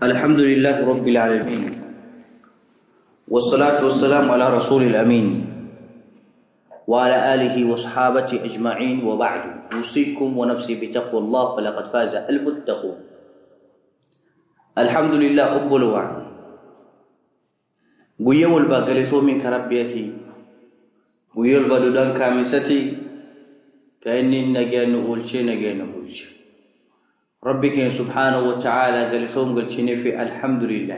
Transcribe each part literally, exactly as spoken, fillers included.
الحمد لله رب العالمين، والصلاة والسلام على رسول الأمين وعلى آله وصحابته أجمعين، وبعد. أوصيكم ونفسي بتقوى الله فلقد فاز المتقون. الحمد لله أبلوان قيو الباقلتو من كربيتي قيو البلدان كامستي كأني نجان أولشي نجان أولشي ربك سبحانه وتعالى قال لهم قال في الحمد لله.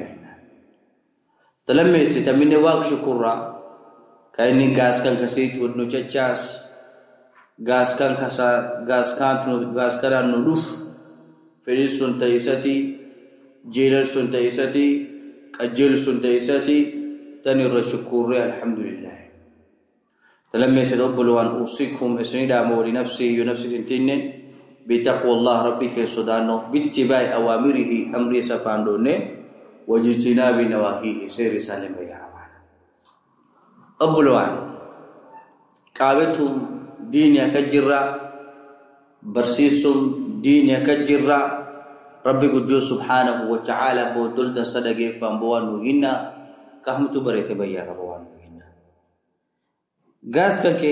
تلمي ستمني واق شكرا كأني غاز كان كسيت ودنو تشاس غاز كان كسا غاز كان غاز كان ندوف فريس سنتيساتي جيل سنتيساتي أجيل سنتيساتي تنير الشكر الحمد لله. تلمي ستقبلوا أن أوصيكم إسنيدا مولي نفسي ونفسي تنتين بتقوى الله ربك سودانه باتباع أوامره أمري سفاندونه واجتناب نواهيه سير سالم يا رب. أبلوان كابتهم دين يكجرا برسيسهم دين يكجرا ربي قدوس سبحانه وتعالى بودلد صدقه فانبوان وهنا كهمتو بريت بيا ربوان وهنا غاز كake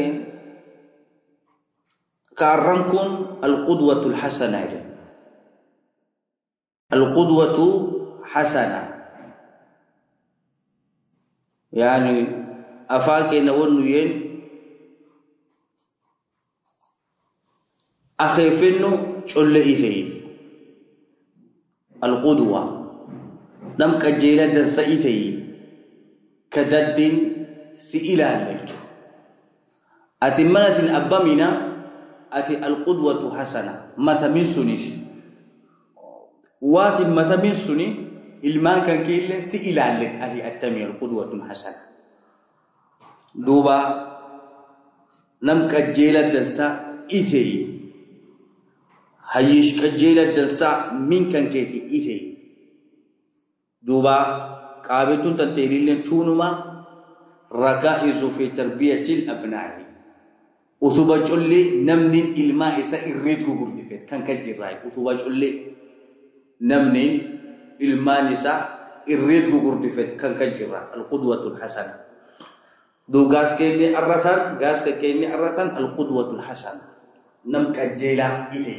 كارنكون القدوة الحسنة. القدوة حسنة يعني أفاك نقول ين أخيفنو شل إثي القدوة نم كجيلة دنس إثي كدد سئلا ليتو أتمنى الأبامنا أتي القدوة حسنة مثل سنيش واتي مثل سني المان كان كيل سئلا لك أتي التمي القدوة حسنة دوبا نم كجيلة دنسا إثي هيش كجيلة دنسا من كان كيتي إثي دوبا قابتون تنتيرين تونما ركائز في تربية الأبناء وثوبا جولي نمنين إلما إسا إريد غور دفت كان كجير راي وثوبا جولي نمنين إلما إسا إريد غور دفت كان كجير راي القدوة الحسنة دو غاز كيني أرثان غاز كيني أرثان القدوة الحسنة نم كجيلا إذي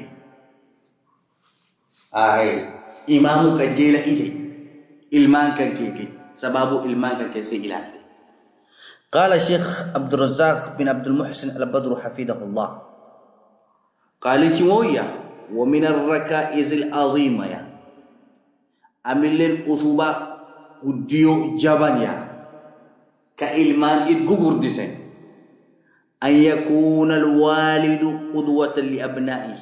آه إمام كجيلا إذي إلمان كان كيكي سبابو إلمان كان كيسي إلاتي. قال الشيخ عبد الرزاق بن عبد المحسن البدر حفظه الله قال تمويا ومن الركائز العظيمة يا أمل الأثوبة وديو جبانيا كإلمان إدغور ديسن أن يكون الوالد قدوة لأبنائه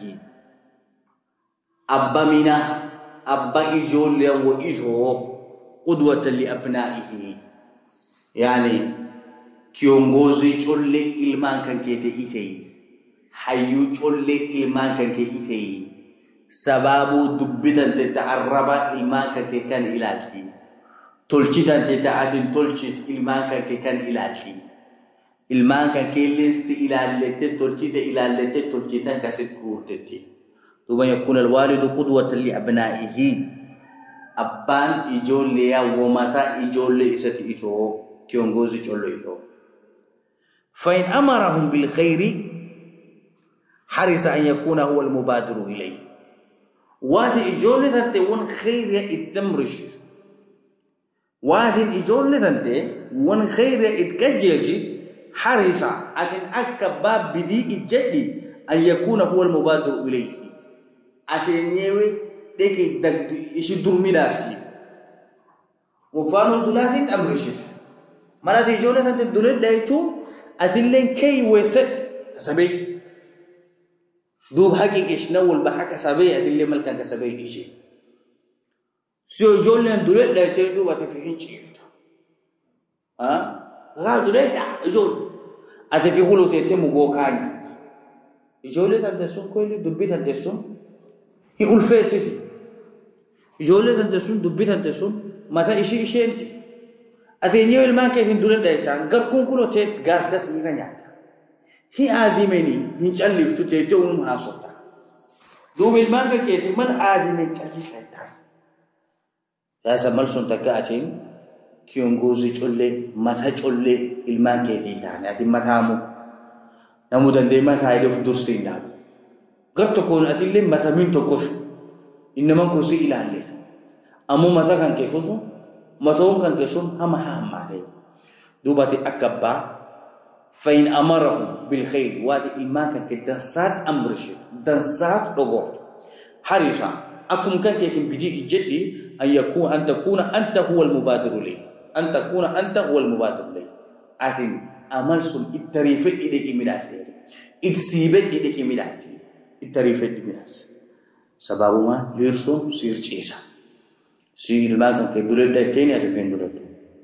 أبا منا أبا إجول وإجو قدوة لأبنائه يعني kiongozi cholle ilman kan kete itei hayu cholle ilman kan ke itei sababu dubbitan te ta'arraba ilman kan ke kan ilati tolchitan te ta'atin tolchit ilman kan ke kan ilati ilman kan ke lensi ilalete tolchita ilalete tolchitan kasit kurteti tuba yakun alwalidu qudwatan li abnaihi abban ijolle ya womasa ijolle isati ito kiongozi cholle ito. فإن أمرهم بالخير حرص أن يكون هو المبادر إليه وهذه إجولة أنت ون خير يتمرش وهذه إجولة أنت ون خير يتكجلج حرص أن أكبر بدي الجدي أن يكون هو المبادر إليه أتن يوي تك دك إيش درميلاسي وفانو دلاسي تمرش مرات إجولة أنت دولة دايتو أدلين كي وسد كسبي دوب حقي إيش نول بحق كسبي أدلين ملكا كسبي إيشي سو جولن دولت لا تردو وتفيهن شيفت ها غا دولت جول أتفي هلو تيتم وقوكاي جولت أدسون كويلي دبيت أدسون يقول فاسسي جولت أدسون دبيت أدسون ماذا إيشي إيشي أنت أتنيو المان كيسين دولن دايتان غركون كلو تيت غاس غاس ميغانيا هي آدميني هنجالف تتيتو نمها صوتا دوم المان كيسين من آدمين تالي شيطان يا سمال سنتكاتين كيونغوزي تقولي متى تقولي المان كيتي يعني أتي متامو نمودن دي متى هيدو في درسين يعني قرت تكون أتي لي متى من تكوش إنما كوسي إلى الليل أمو متى كان كيكوسو متى كان كيسون هم هم ماتي دوباتي أكبا فإن أمرهم بالخير وادي المان كان كدنسات أمرشي دنسات رغوت حريصا أكم كان كيتم بدي الجدي أن يكون أن تكون أنت هو المبادر لي أن تكون أنت هو المبادر لي أثن أملسم التريفة إليك مداسير إكسيبت إليك مداسير التريفة إليك مداسير سبب ما يرسم سير جيسا سير ما كان كدولد كيني أتفين دولد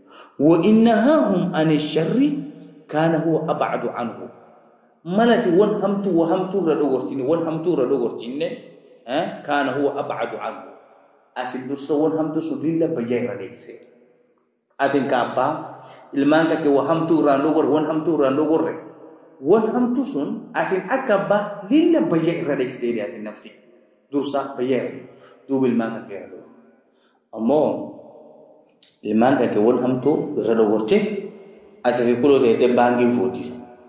وإنهاهم عن الشر كان هو أبعد عنه ملتي ون همتو وهمتو ردوغرتيني ون همتو ردوغرتيني ها كان هو أبعد عنه أتن درسون هم تسوديلا بجاي رديكسي أتن كابا ilman ka ke waham tu randogor wan ham tu randogor re wan ham tu sun atin akaba lilla baye radek seri atin nafti dursa baye du bil man ka ke rado amo ilman ka ke wan ham tu randogor te atin kulo de de bangi voti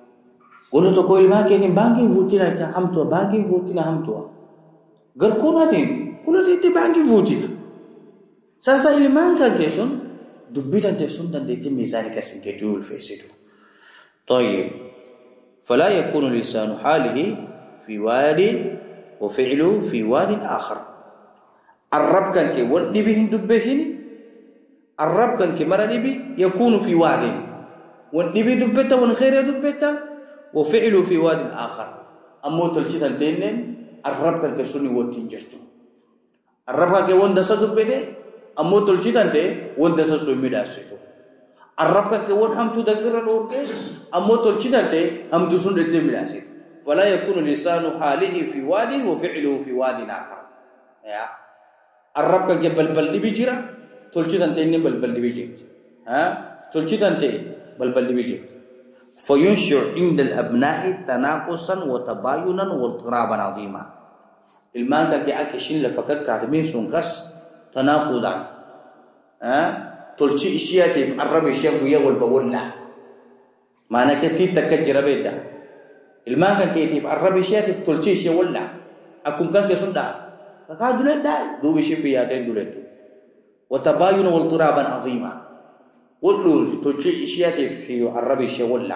gono to ko ilman ke ni bangi voti na ta ham tu bangi voti na ham tu gar ko na tin kulo de de bangi voti sasa ilman ka ke sun دبيتا تسون تنديتي ميزانك سنكتول فيسيتو طيب فلا يكون لسان حاله في واد وفعله في واد آخر الرب كان كي ولدي بهم دبتين الرب كان كي مرة بي يكون في واد ولدي بي دبتا ونخير دبتا وفعله في واد آخر أمو تلشيتا تنين الرب كان كي سوني وطين جستو الرب كان كي وندسا دبتا أمو تلشيتان ده وند سسوي مداسيتو الرب كون هم تذكر الأورك أمو تلشيتان ده هم دسون ده مداسيت فلا يكون لسان حاله في واد وفعله في واد آخر يا الرب كجبل بل بيجرا تلشيتان ده بل بل بيجيت ها تلشيتان ده بل بل بيجيت فينشر عند الأبناء تناقصا وتباينا واضطرابا عظيما المان كجي أكشين لفكك كاتمين سونكاس تناقضا ها تلشي اشياء في الرب اشياء ويا والبولنا معنى كسي تكجر بيدا المان كان كيف الرب اشياء في تلشي اشياء ولا اكون كان كسندا فقادوا لا دو بشي في ياتين دولتو وتباين واضطرابا عظيما قلوا تلشي اشياء في الرب اشياء ولا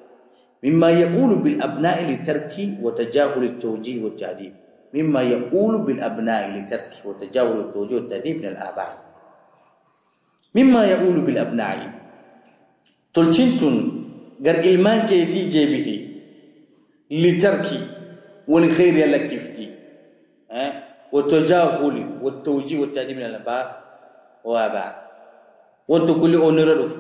مما يقول بالابناء لترك وتجاهل التوجيه والتعديل مما يقول بالأبناء لترك وتجاوز التوجيه والتأديب من الآباء مما يقول بالأبناء تلشنتون غير إلمان كيفي جيبتي لترك والخير يلك كيفتي أه؟ والتجاهل والتوجيه والتأديب من الآباء وآباء وانتو كل أونر رفت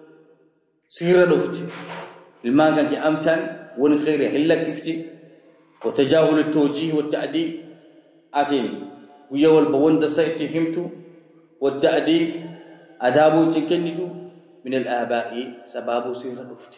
سير رفت إلمان كان أمتن والخير يلك كيفتي وتجاهل التوجيه والتأديب أثين ويول بوند سيتهمتو والتأديب أدابو تكندو من الآباء سبابو سير رفت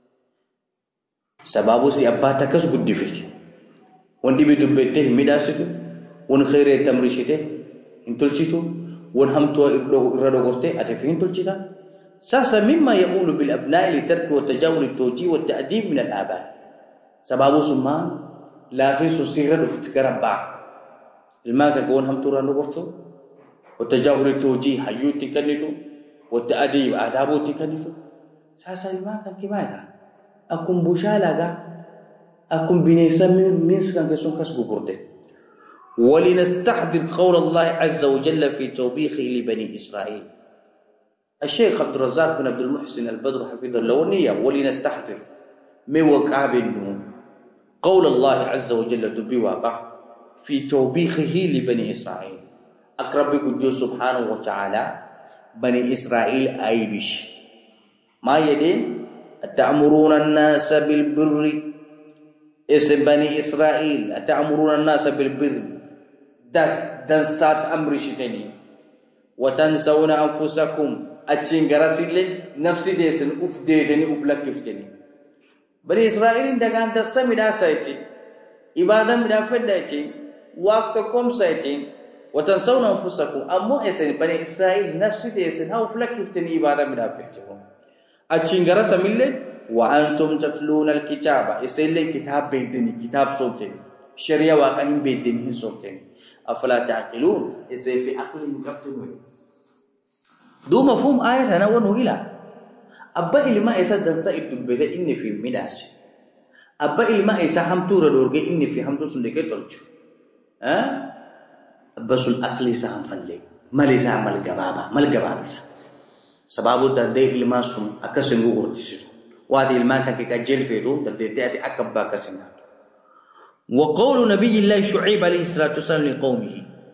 سبابو سي أباتك سبب فيه وندي بدبته مداسته ون خير تمرشته انتلشتو ون همتو إردوغرته أتفين تلشتا ساسا مما يقول بالأبناء لترك وتجاهل التوجيه والتأديب من الآباء سبابو سمان لا في سيرة افتكار بعض الماء كون هم ترى نقصه والتجاهل التوجيه حيوت تكنيتو والتأديب آدابو تكنيتو ساسا الماء كان كماذا أكون بشالاga أكون بنيسان من سكان كسون كسبو برده ولنستحضر قول الله عز وجل في توبيخه لبني إسرائيل الشيخ عبد الرزاق بن عبد المحسن البدر حفظه الله ونية ولنستحضر موقع بالنوم قول الله عز وجل دبي واقع في توبيخه لبني إسرائيل أقرب قدو سبحانه وتعالى بني إسرائيل أيبش ما يدين أتأمرون الناس بالبر اسم بني إسرائيل أتأمرون الناس بالبر دك دنسات أمر شتني وتنسون أنفسكم أتشين غراسيل نفسي ديسن أف ديتني أف لكفتني بني إسرائيل دكان تسمى دا سايتين إبادة مدا فدايتين وقت كم سايتين وتنسون أنفسكم أمو إسن بني إسرائيل نفسي تيسن هاو فلك يفتني إبادة من أفرجهم أتشنغرا سميلة وأنتم تتلون الكتاب إسن لي كتاب بيدني كتاب صوتني شريعة واقعين بيدني صوتني أفلا تعقلون إسن في عقل يكفتنون دو مفهوم آية أنا ونوغلا أبا إلما إسا دنسا إدبت إني في مداس أبا إلما إسا همتورا دورغي إني في همتو سندكي تلجو ها بس الأكل سهم فلي مالي سهم مال جبابة مال جبابة سبابو تدي إلما سم أكسنغو ورتيسو وادي إلما كان كجيل فيرو تدي تأتي أكبا كسنغ وقول نبي الله شعيب عليه الصلاة والسلام لقومه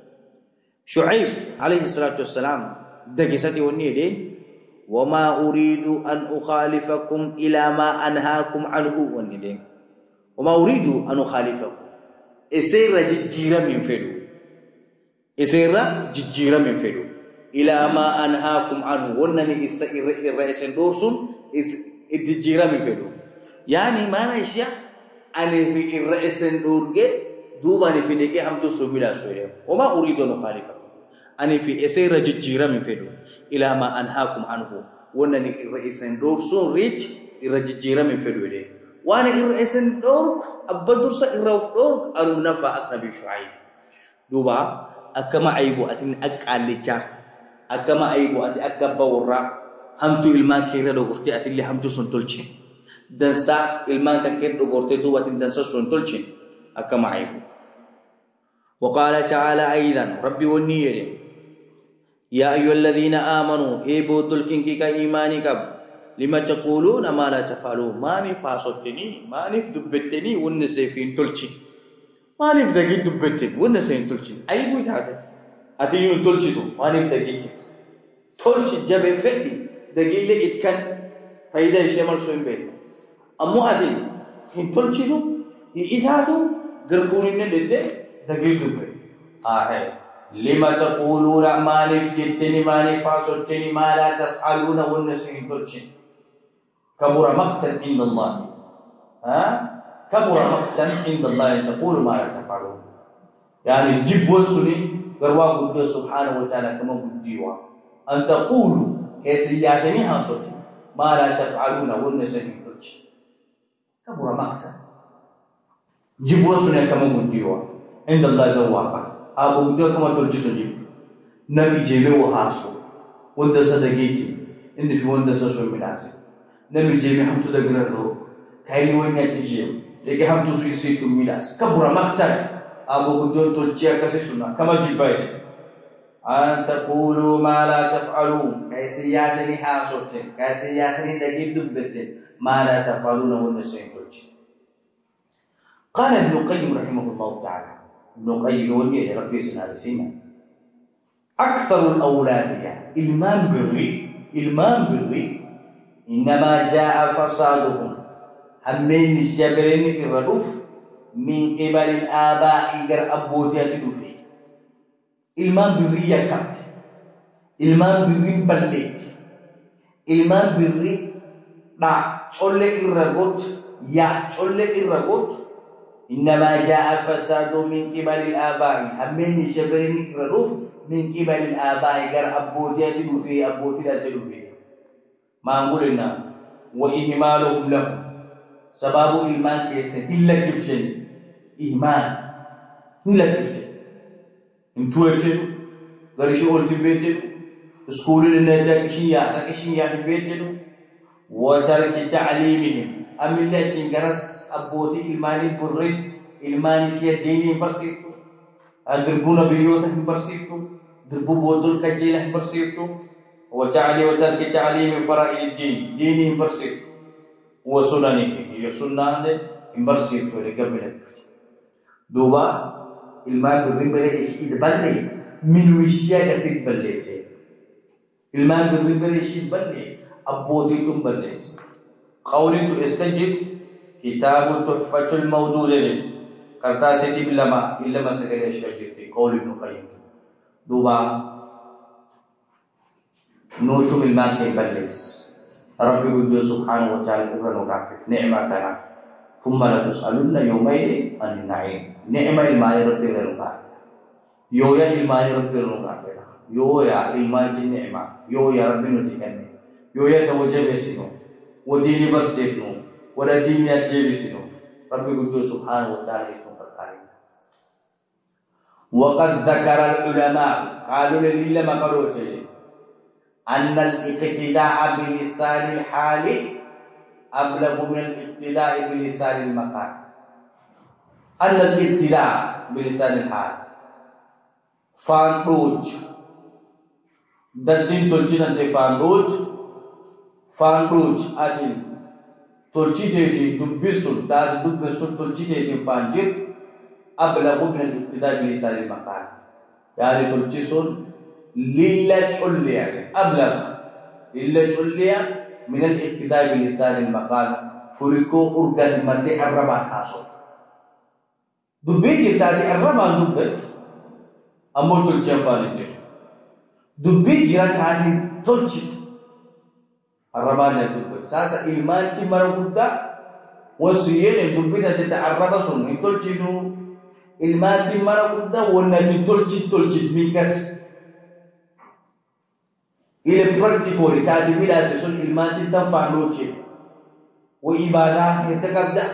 شعيب عليه الصلاة والسلام دقيستي ونيدين وما أريد أن أخالفكم إلى ما أنهاكم عنه ونيدين وما أريد أن أخالفكم إسير جيجيرا من فيرو إسير جيجيرا من فيرو إلى ما أنهاكم عنه ونني إسير الرئيس دورسون جيجيرا من فيرو يعني ما نشيا أنا في الرئيس دورجي دوباني في ديكي هم تسوبيلا سويا وما أريد أن أخالفكم أنا في إسير جيجيرا من فيرو إلى ما أنهاكم عنه ونني الرئيس دورسون ريج الرجيجيرا من فيرو ده وانا الرئيس دورك أبدرس الروف دورك أنو نفع النبي شعيب دوبا أكما عيبو أتين أكاليكا أكما عيبو أتين أكباورا همتو إلمان كيرا دوغرتي أتين لي همتو سنتولشي دنسا إلمان كيرا دوغرتي دوبا أتين دنسا سنتولشي أكما عيبو وقال تعالى أيضا ربي ونير يا أيها الذين آمنوا إيبو دلكنكي كإيمانك لما تقولون ما لا تفعلون ما نفاسوتني ما نفدبتني ونسيفين تلشي ما نفدقي دبتني ونسيفين تلشي أي بوي هذا أتيون تلشي تو ما نفدقي تلشي جب فدي دقي لي إتكن فايدة شمال شوين بين أمو أتي إن تلشي تو إيجادو غرقونين ندة دقي دبتني آه لما تقولون ما نفدتني ما نفاسوتني ما لا تفعلون ونسيفين تلشي كبر مقتا عند الله ها كبر مقتا عند الله أن تقول ما لا تفعلون يعني جب وسني غروا قد سبحانه وتعالى كما بديوا أن تقولوا كسياتني حصل ما لا تفعلون والنسين كلش كبر مقتا جب وسني كما بديوا عند الله غروا أبو بديوا كما تلجس جب نبي جيبه وحاسو وندسة دقيقة إن في وندسة شو مناسب نبي جيبه هم تدقنا له كاين وين يتجيب لكن هم تسوي كم ميلاس كبر مقتل أبو بدون تلجيا كسيسنا كما جباي أن تقولوا ما لا تفعلون كيسياتني حاسوتين كيسياتني دقيق دبتين ما لا تفعلون والنسين تلجي قال ابن القيم رحمه الله تعالى ابن القيم وني ربي سنا سينا أكثر الأولاد يعني إلمان بري إلمان بري إنما جاء فسادهم همين نسيبرين الردوف من قبل الآباء غير أبوتيات دوفي إلمان بري كات إلمان بري بلد إلمان بري نا چولة الرغوت يا چولة الرغوت إنما جاء فسادهم من قبل الآباء همين نسيبرين الردوف من قبل الآباء غير أبوتيات دوفي أبوتيات دوفي ما قلنا وإهمالهم لهم سبب الإيمان كيسة إلا كفشن إيمان إلا كفشن انتويتن غريشو أولتبيتن سكول النجاة كشيا كشيا بيتن وترك تعليمهم أم الله تنقرس أبوتي إيمان برين إيمان سيا ديني برسيتو أدربونا بيوتهم برسيتو دربو بودل كجيلهم برسيتو وتعلي وترك تعليم فرائض الدين دينهم برسيتو وسننه هي سنة برسيتو لقبل دوبا الماء بالربا إشيد بلي من وشيا كسيد بلي الماء بالربا إشيد بلي أبوتيتم بلي قولي استجب كتاب التحفة الموجود كرتا سيتي بلما إلا ما سكري أشجرت قول ابن القيم دوبا نوتم الماء كبليس ربي بدو سبحانه وتعالى إبراهيم وكافر نعمة كنا ثم لا تسألن يومئذ عن النعيم نعمة الماء ربي غير كافر يو يا إلماني ربي نغافرة يو يا إلمان النعمة يو يا ربي نتكلم يو يا توجه بسنو وديني برسينو ولا ديني أجيبسنو ربي قلت سبحانه وتعالى يتفكرين. وقد ذكر العلماء قالوا لله ما قالوا شيء أن الاقتداء بلسان الحال أبلغ من الاقتداء بلسان المقال. أن الاقتداء بلسان الحال فانوج دندين تلجين أنت فانوج فانوج أتين تلجيتي دبسون تاد دبسون تلجيتي فانجر أبلغ من الاقتداء بلسان المقال. يعني تلجيسون للا تشليا أبلغ للا تشليا من الاقتداء بلسان المقال. كوريكو أرجع متى الربع حاصل دبيت تادي الربع دبت أمور تلجيا فانجر دبيت جرا تادي تلجي الربع دبت ساسا إلمان تمر قدا وسيين دبيت تادي الربع سون تلجينو إلمان تمر قدا ونجي تلجي تلجي ميكاس إلى براكتيكوري تادي بلا سون إلمان تنفع لوجي وإبادة هتكبدا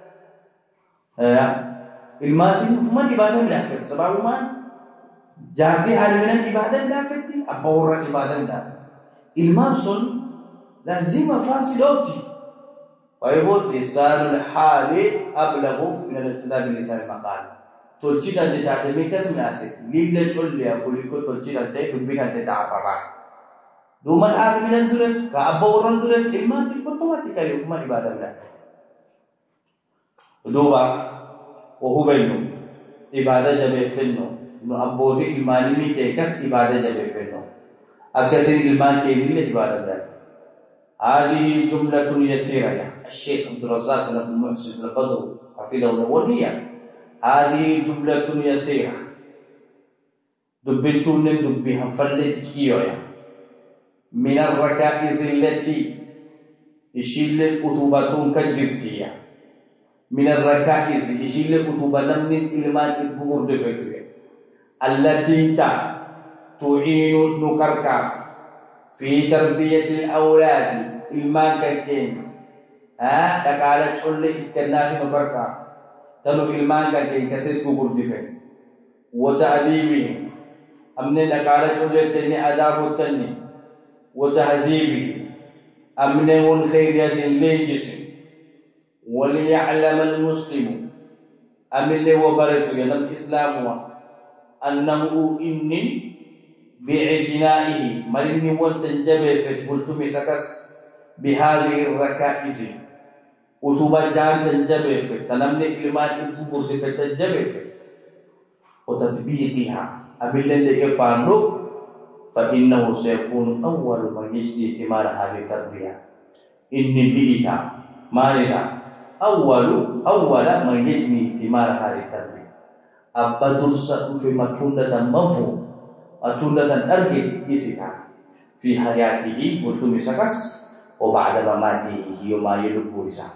إلمان تنفع إبادة بلافت سبب ما جاتي هالمنا إبادة بلافت أبورا إبادة بلافت إلمان سون لازم فاصلوتي ويقول لسان الحال أبلغ من الاقتداء بلسان المقال. تلجي تادي تادي ميكاس مناسب ليلا تشلي أقولي كو تلجي تادي دبي تادي تعبرا دوما آدم من دولت كأبورا دولت إلمان تنفع يفهم إبادة بلافت دوبا وهو بينه إبادة جبه فينو نو أبوزي إلماني مي كيكس إبادة جبه فينو أكسر إلمان كيري إبادة بلافت. هذه جملة يسيرة يا الشيخ عبد الرزاق بن عبد المحسن البدوي حفظه الله ونيا. هذه جملة يسيرة دبتون دبها فلت كيويا من الركائز التي يشيل كتباتون كجرتيا من الركائز يشيل كتب نمن إلمان البور دفكرة التي تا تعين نكركا في تربية الأولاد إلمان كين ها تقالة شلة إكناه نكركا تنو إلمان كين كسر كبر دفن وتعذيبهم أمن تقالة شلة تني أداب تني وتهذيبهم أمن من خيرية ليجس وليعلم المسلم أمن له وبرت ينم الإسلام أنه إني باعتنائه مرني وانتنجبه فتقلتم سكس بهذه الركائز وتوبا جان تنجبه فتنمني إلمان إبقر فتنجبه وتطبيقها أبلن لك فانو فإنه سيكون أول من يجدي ثمار هذه التربية. إني بإيها مالها أول أول من يجني ثمار هذه التربية. أبا درسة في مكونة مفهوم أتولد أرجل إسكا في حياته قلتم سكس وبعد مماته يوم يلقى إسا.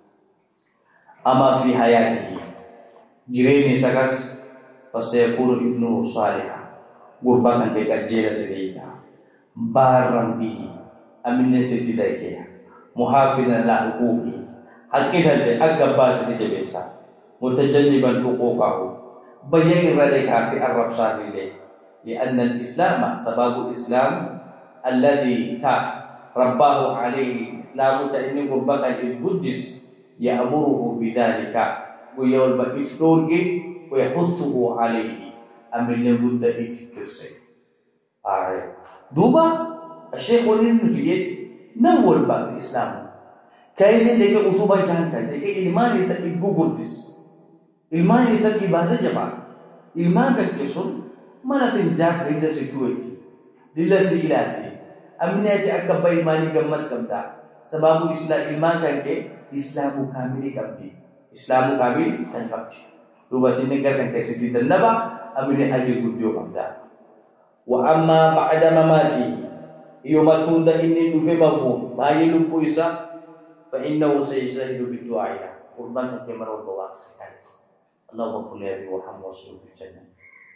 أما في حياته جرين سكس فسيكون ابنه صالحا قربان بكجيل سريعا بارا به أمن سيسيدايكيا محافظا لحقوقه حقيقة أكباس تجبسا متجنبا حقوقه بيان ردك عسي الرب صالح لأن الإسلام سبب الإسلام الذي تا رباه عليه إسلام تأني قربك القدس يأمره بذلك ويقول بإفتوره ويحطه عليه أمر لابد إكترسي آه. دوبا الشيخ وللنفيد نور بقى الإسلام كاين ديك أطوبة جانتا ديك إيمان يسا إبقو قدس إيمان يسا إبادة جماعة إيمان كتسون mana tinjak lila security lila silati amne ati akaba imani gammat kamda sababu isla iman kanke islamu kamili kabdi islamu kamil tan kabdi rubati negar kanke sidi danaba amne haji gudjo kamda wa amma ba'da mamati yumatunda inni dufe mafu bayilu puisa fa innahu sayyidu bidu'a qurban kanke marwa bawas Allah wa kulli wa hamwa sul jannah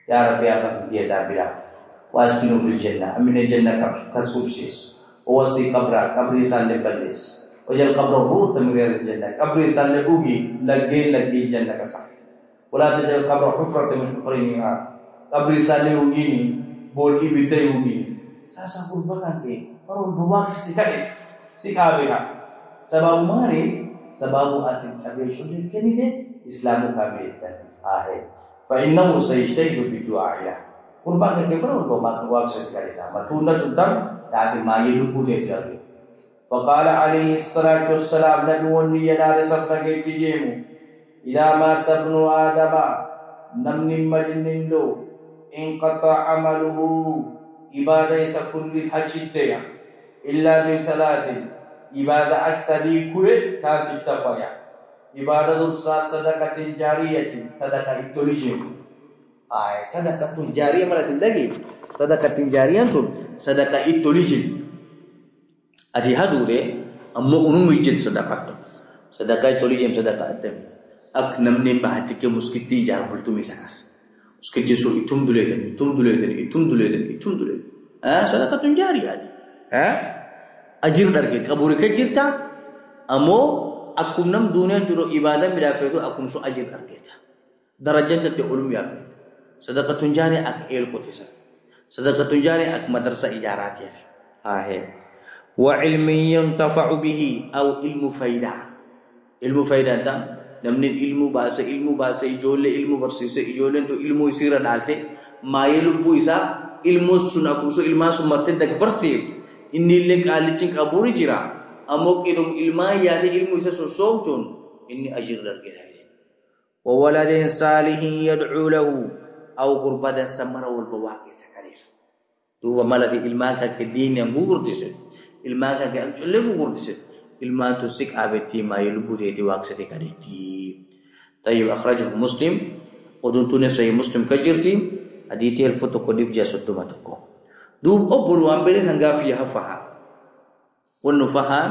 يا رب يا رب يا دابرا واسكنوا في الجنة من الجنة كسوبسيس ووصي قبرا قبري سالي بلس وجل قبره بوت من الجنة قبري سالي أوجي لقي لقي الجنة كسح ولا تجعل قبره حفرة من حفرينها قبري سالي أوجي بول إبتدي أوجي ساسا قربان كي orang berwaks dikait sikabeha sababu mari sababu atin abiyo ni kenite islamu kabir kan ahe fa innahu sayajtahidu bi du'a'ila qurban ke baro do mak waks dikarita matunda tudam dati mayidu puje jari fa qala alaihi salatu wassalam nabi wonni yana resafna ke tijemu ila ma tabnu adama namni malindo in qata amaluhu ibadah sakulli hajjitya إلا من ثلاث إبادة أكثري كل تاكي تفايا إبادة درسا صدقة جارية صدقة إتوليجين آه صدقة جارية مرة تندقي صدقة جارية صدقة إتوليجين أتي هدوري أمو أنو يجد صدقة صدقة إتوليجين صدقة أتم أك نمني بحتك مسكتي جاربل تومي سانس مسكتي سو إتم دوليدن إتم دوليدن إتم دوليدن إتم دوليدن آه صدقة جارية هذه ها أجر درجة كبوري كجرتا أمو أكون نم دنيا جرو إبادة مدافعه أكون سو أجر درجة درجة تقولون يا بنت صدقة تنجاني أك إيل كوتيسا صدقة تنجاني أك مدرسة إجارات يا آه وعلم ينتفع به أو علم فايدة علم فايدة أنت نمن علم باس علم باس إجول علم برسيس إجول أنتو علم يصير دالته ما يلبو إسا علم سنا كوسو علم سمرت دك برسيف إني لك عليك أبوري جرا أموك إلهم إلما يالي إلمو إسا سوسوكتون إني أجر درجة هاي وولد صالح يدعو له أو قربة سمر والبواقي سكرير تو ومالك إلما كدين ينبور ديسل إلما كأجل ينبور ديسل إلما تسيك آبتي ما يلبو ديدي واقستي كريتي طيب أخرجه مسلم ودنتوني سي مسلم كجرتي حديثي الفتو قدب جاسد دمتكو دوب أبلو أمبري هنغافيها فها ونفها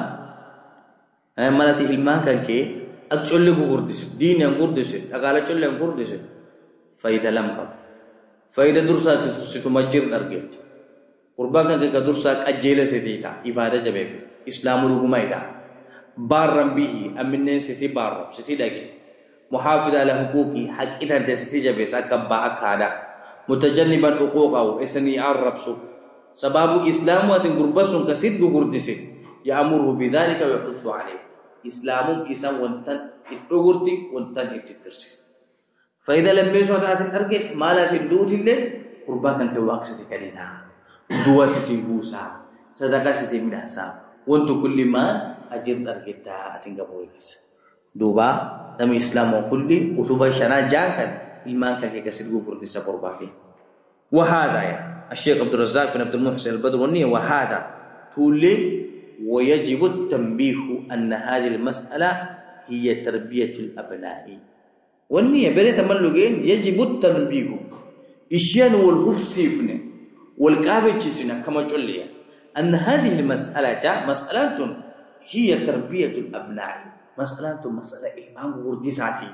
مالتي إلما كنكي أكشل لكو غردس دين ينغردس أقال أكشل ينغردس فايدة لم كم فايدة درسا ستمجر نرغيت قربا كنكي كدرسا أجيل ستيتا إبادة جبه إسلام رغم إيدا بارم به أمنين ستي بارم ستي داكي محافظ على حقوقي حق إذا ستي جبه سأكبا أكادا متجنبا حقوقه إسني عرب سوك سبب إسلام واتن غربسون كسيد غردسي يأمره بذلك ويحث عليه إسلام إسا وانتن إتغرتي وانتن إتترسي فإذا لم يسوى تاتن أرغي ما لا تدوت اللي قرباكا كواكسة كريدا دوا ستي بوسا صدقة ستي مداسا وانتو كل ما أجر أرغي تا أتن غبوي كس دوبا تم إسلام وكل وثوبا شنا جاكن إيمان كي كسيد غردسا قرباكي وهذا يا الشيخ عبد الرزاق بن عبد المحسن البدروني وهذا تولي ويجب التنبيه أن هذه المسألة هي تربية الأبناء والنية بين تملقين يجب التنبيه إشيان والهبسيفن والكابج سنة كما جليا أن هذه المسألة مسألة هي تربية الأبناء مسألة مسألة إيمان وردساتي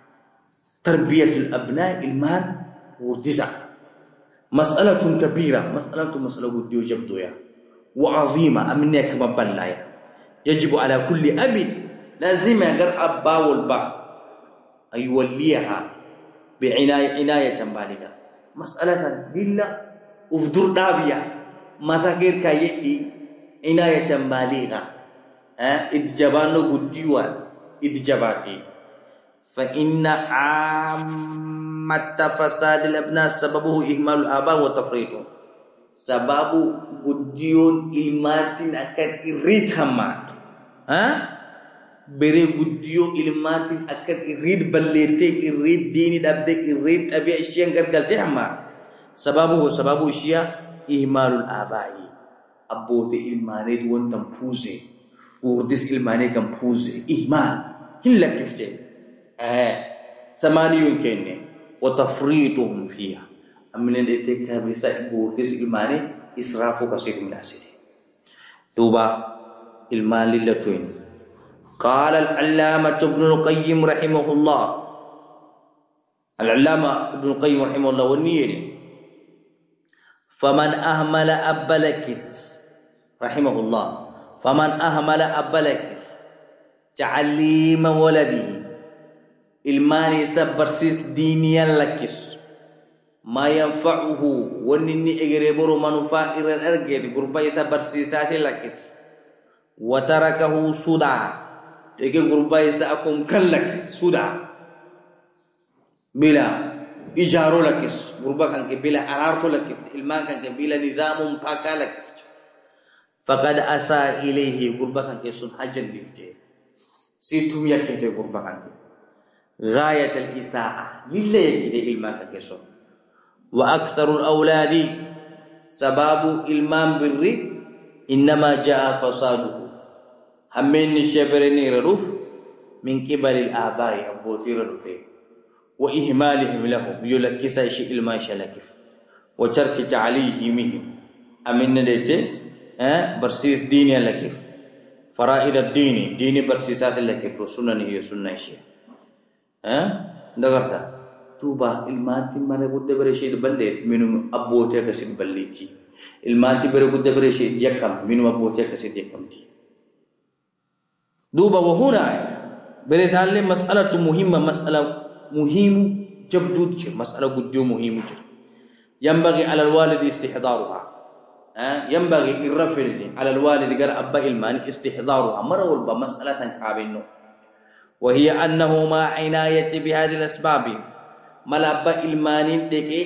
تربية الأبناء إيمان وردساتي مسألة كبيرة مسألة مسألة وديو جبدويا وعظيمة أمنيك مبلايا يجب على كل أب لازم يقر أبا والبا أن يوليها بعناية عناية بالغة مسألة بالله أفضل دابية مساكير كايدي عناية بالغة إدجابانو قديوان إدجاباتي فإن عامة فساد الأبناء سببه إهمال الآباء وتفريطهم سبب قديون إلماتين أكاد إريد همات ها بره قديو إلماتين أكاد إريد بليرتي إريد ديني دابدي إريد أبي أشياء قرقلتي همات سببه سبب أشياء إهمال الآباء أبوتي إلماني دون تنفوزي وردس إلماني كنفوزي إهمال هلا كيف جاي آه ثمانية كيني وتفريطهم فيها أمن الاتكاب بسائق وردس إلماني إسرافه كثير من أسره توبا المال للتوين قال العلامة ابن القيم رحمه الله العلامة ابن القيم رحمه الله والنير فمن أهمل أبلكس رحمه الله فمن أهمل أبلكس تعليم ولده الماني سبرسيس دينيا لكس ما ينفعه ونني اغربر منفائر الارجل غربا سبرسيسات لكس وتركه سودا تيجي غربا يساكم كلكس سودا بلا إجارو لكس غربا كان بلا أرارتو لكس المان كان بلا نظام باكا لكس فقد أساء إليه غربا كان كسون حاجة لفته سيتم يكته غربا كان غاية الإساءة لله يجد المان كان كسون وأكثر الأولاد سباب المان بالري إنما جاء فساده همين شبرني رروف من قبل الآباء أبوتي رروفه وإهمالهم لهم يلكس شيء الما شلكف وترك تعليمهم أمن نجى أه برسيس ديني لكف فرائد الدين ديني برسيسات لكف وسنن هي سنة شيء أه دعرتا توبا الماتي مرة قد بريشيد بلدت منهم أبوتي كسر بلدتي الماتي بري قد بريشيد يكم منهم أبوتي كسر يكمتي دوبا وهنا بريتالي مسألة مهمة مسألة مهم جبدود مسألة قديو مهم ينبغي على الوالد استحضارها أه؟ ينبغي الرفل على الوالد قال أبا إلمان استحضارها مرة بمسألة كابينو وهي أنه ما عناية بهذه الأسباب ملا أبا إلمان ديكي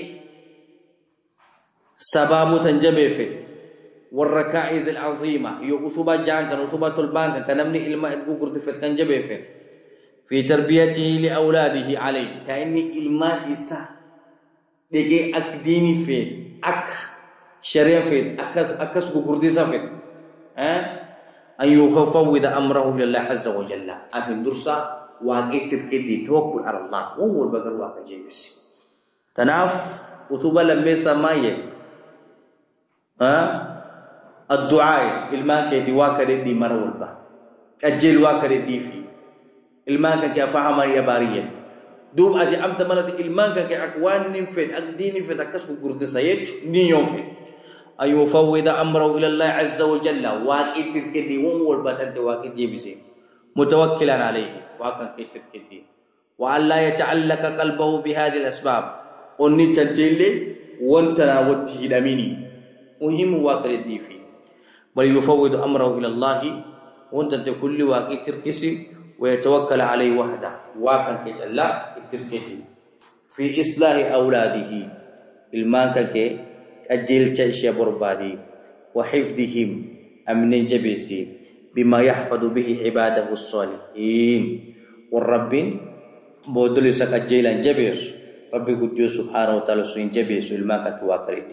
سباب تنجبه فيه والركائز العظيمة يؤثبا جانكا وثبا البانكا كنمني إلما إدقو قرد تنجبه فيه في تربيته لأولاده عليه كأني إلمان إسا ديكي أك ديني فيه أك شريع فيه أك أكس قردسة فيه أه؟ أن يفوض أمره إلى الله عز وجل أفهم درسا واقع تركدي توكل على الله وهو البقر واقع جيبس تناف وتوبا لما سمايه أه؟ الدعاء إلمان كيتي واقع دي مرول با أجل واقع دي فيه ilman kan ke fahama ya bariya dum aji amta malati ilman kan ke akwan nin fet akdini fet akas ku gurde sayet ni yon fet ayu fawida amru ila Allah azza wa jalla waqit tirkedi won wol batante waqit jebisi mutawakkilan alayhi wa kan ke tirkedi wa alla yata'allaka qalbuhu bi hadhihi al-asbab onni tantile wontana watti hidamini muhimu waqit difi bal yufawwidu amru ila Allah wontante kulli waqit tirkisi ويتوكل عليه وحده واكن كجلا التركتي في إصلاح أولاده المان كي أجل تشيا بربادي وحفظهم أمن جبسي بما يحفظ به عباده الصالحين والرب بودل سكجيلا جبس ربي قد سبحانه وتعالى سين جبس المان كتواكرني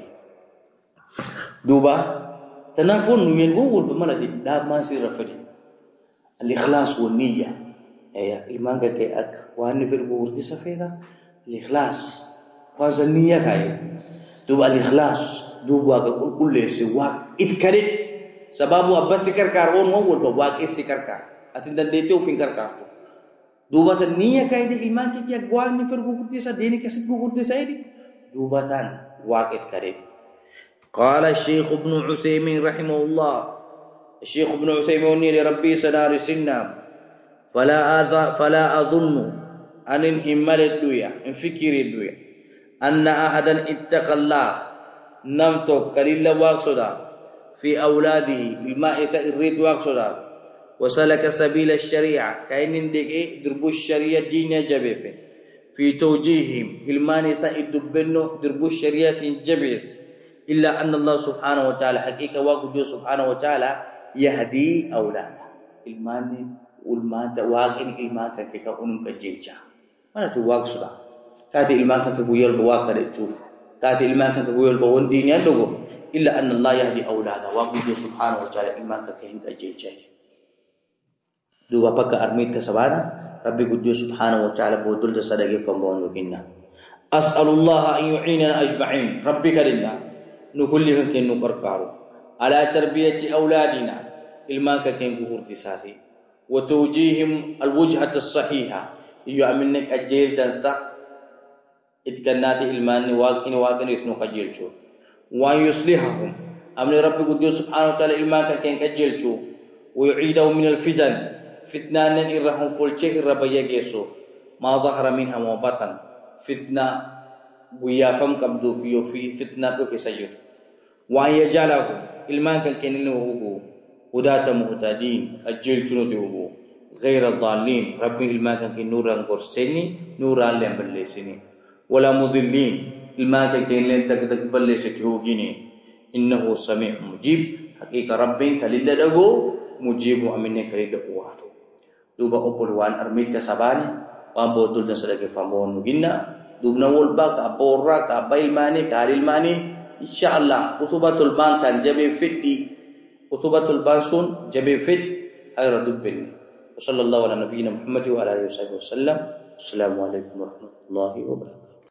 دوبا تنافون ينقول بملتي لا ما سير فدي الإخلاص والنية هي إيمان كي أك وأنا في البورد سفيدا الإخلاص وهذا النية كاي دوب الإخلاص دوب واقع كل شيء واقع إتكرر سبب أبى سكر كارون هو البواق إتسكر كار أتندن ديتو فينكر كارتو دوب النية كاي ده إيمان كي أك وأنا في البورد سا ديني كسب البورد سايدي دوب تان واقع إتكرر قال الشيخ ابن عثيمين رحمه الله الشيخ ابن عثيمين لربي سنار سنام فلا أذ فلا أظن أن انهمل الدنيا ان فكر الدنيا أن أحدا اتقى الله نمتو كليل واقصدا في أولاده الماء سيريد واقصدا وسلك سبيل الشريعة كأن دقي دربو الشريعة دين جبيف في توجيههم الماء سيدبنو دربو الشريعة جبيس إلا أن الله سبحانه وتعالى حقيقة واقع سبحانه وتعالى يهدي أولاده الماني والمان تواقين المان كيكا أنم كجيلجا mana tu wak sudah kati ilman kan kebuyol bawa kare tuf kati ilman kan kebuyol bawa dinya dogo illa anna Allah yahdi aulada wa bi subhanahu wa ta'ala ilman kan kahin kajilcai du bapa ka armit ka sabana rabbi gudju subhanahu wa ta'ala bodul da sadaqe fambon kinna as'alullah an yu'inana ajma'in rabbi karinna nu kulli kan ken nu karkaru ala tarbiyati auladina ilman kan ken gugur disasi wa tawjihim alwajhata as-sahiha yu aminnek ajil dan sa إتكنات إلمان واقين واقين إثنو قجلشو وأن يصلحهم أمن رب قدوس سبحانه وتعالى إلمان كان قجلشو ويعيدهم من الفتن فتنان إرهم فولشي إربا يجيسو ما ظهر منها وبطن فتنة ويافم كبدو فيو في فتنة وكسجد وأن يجعله إلمان كان كان له هداة مهتدين قجلشو نتوبو غير الضالين رب إلمان كان نورا قرسيني نورا لهم بلسيني ولا مضلين إلمان كان لن تقدق بلسكيوغيني إنه سميع مجيب حقيقة رب كالله دغو مجيب أمين كالله قواتو دوبا أقول وان أرميل كسباني وان بوتول dan sedekah famon mugina dubna wolba ka borra ka bailmani ka ilmani insyaallah utubatul bankan jabe fiti utubatul bansun jabe fit ayra dubbin sallallahu ala nabiyina muhammad wa ala alihi wasallam assalamu alaikum warahmatullahi wabarakatuh.